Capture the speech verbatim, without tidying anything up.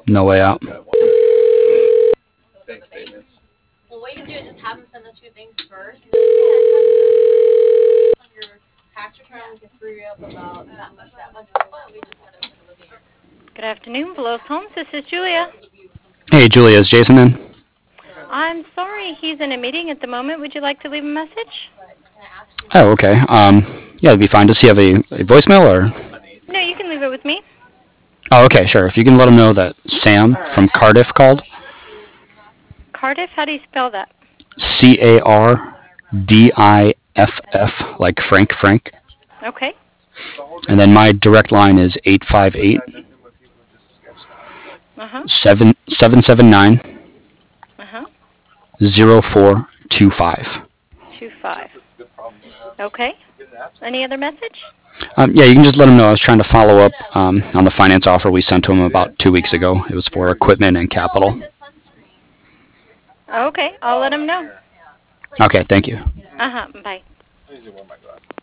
No way out. Bank statements. Well, what you can do is just have them send those two things first. And then, yeah, on your tax return, we can screw you up about that much, that much. But we just gotta take a look at your. Good afternoon, Velos Homes. This is Julia. Hey, Julia, is Jason in? I'm sorry, he's in a meeting at the moment. Would you like to leave a message? Oh, okay. Um, yeah, it'd be fine. Does he have a, a voicemail or? No, you can leave it with me. Oh, okay, sure. If you can let him know that Sam from Cardiff called. Cardiff, how do you spell that? C A R D I F F, like Frank Frank. Okay. And then my direct line is eight five eight, Uh-huh. seven seven nine, Uh-huh. zero four two five. Two five. Okay. Any other message? Um, yeah, you can just let him know I was trying to follow up um, on the finance offer we sent to him about two weeks ago. It was for equipment and capital. Okay, I'll let him know. Okay, thank you. Uh-huh. Bye.